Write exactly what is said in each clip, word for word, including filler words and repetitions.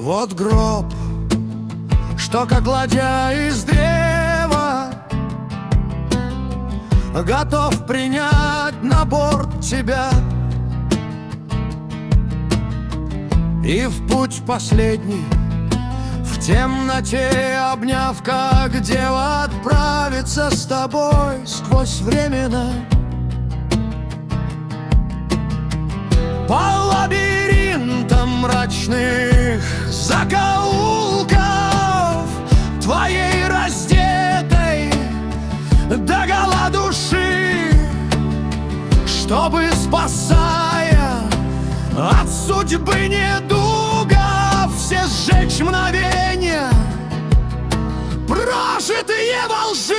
Вот гроб, что как ладья из древа, готов принять на борт тебя. И в путь последний, в темноте обняв, как дева, отправиться с тобой сквозь времена. По лабиринтам мрачных закоулков твоей раздетой догола души, чтобы, спасая от судьбы недугов, все сжечь мгновенья, прожитые во лжи.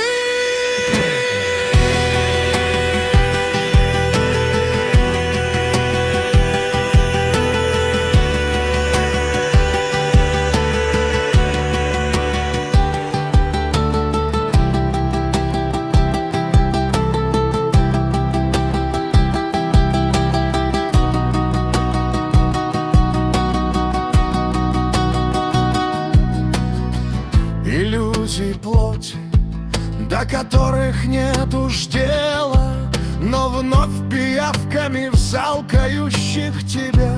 Иллюзий плоти, до которых нет уж дела, но вновь пиявками взалкающих тебя.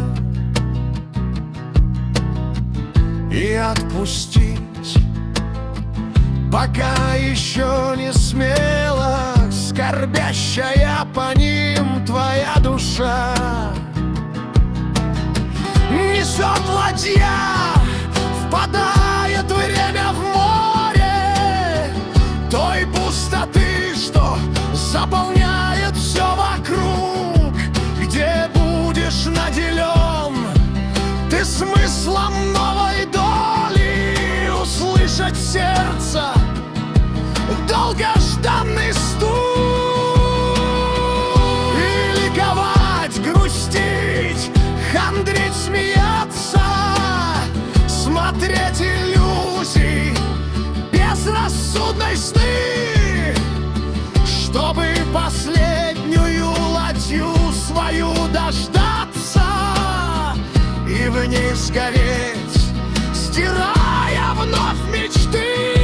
И отпустить, пока еще не смела, скорбящая по ним твоя душа. Несет ладья, впадает время в море той пустоты, что заполняет все вокруг, где будешь наделен ты смыслом новой доли, услышать сердце долгожданный стук и ликовать, грустить, хандрить, смеяться, смотреть иллюзий безрассудной сны, чтобы последнюю ладью свою дождаться и в ней сгореть, стирая вновь мечты.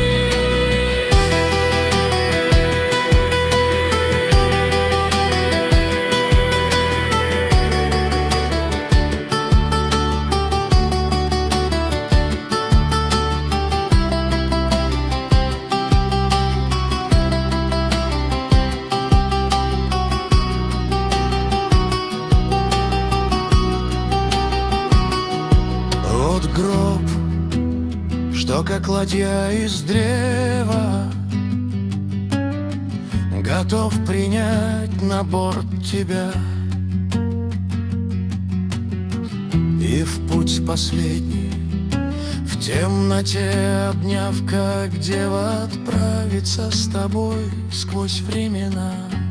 Гроб, что как ладья из древа, готов принять на борт тебя. И в путь последний, в темноте обняв, как дева, отправиться с тобой сквозь времена.